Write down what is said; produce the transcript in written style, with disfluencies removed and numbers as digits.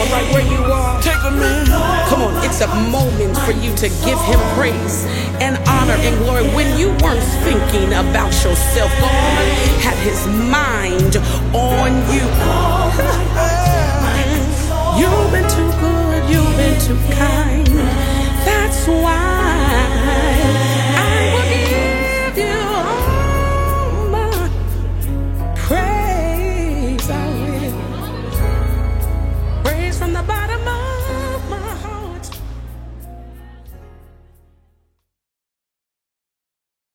are right where you are. Take a minute. Come on, it's a moment for you to give him praise and honor and glory. When you weren't thinking about yourself, God had his mind on you. You've been too good, you've been too kind. That's why